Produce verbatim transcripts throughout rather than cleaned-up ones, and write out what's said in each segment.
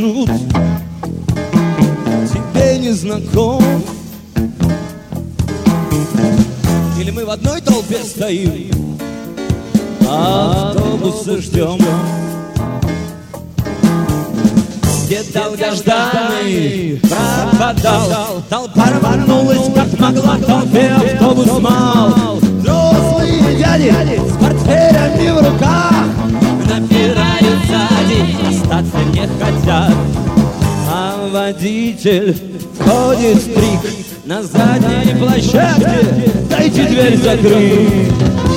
маршрут тебе не знаком. Или мы в одной толпе стоим, автобуса ждем, где долгожданный пропадал. Толпа рванулась, как могла, в толпе автобус мал. Взрослые дяди с портфелями в руках напирают сзади, остаться не хотят. А водитель входит в трик на задней площадке. Дайте дверь закрыть.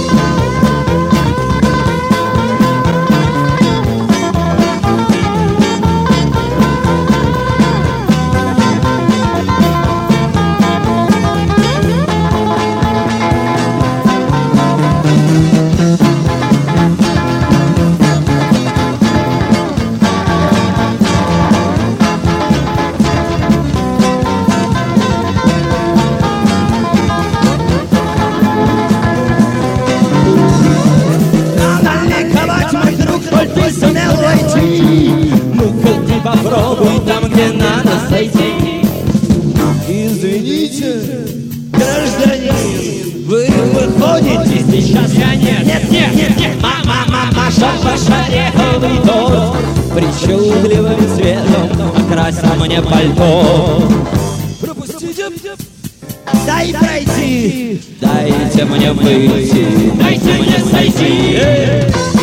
Попробуй там, где надо сойти. Извините, гражданин, вы выходите сейчас? Я нет, нет, нет, нет, нет. Мама, мама, ваш ореховый торт причудливым цветом окрасил мне пальто. Пропустите, дай пройти, дайте мне выйти, дайте мне сойти.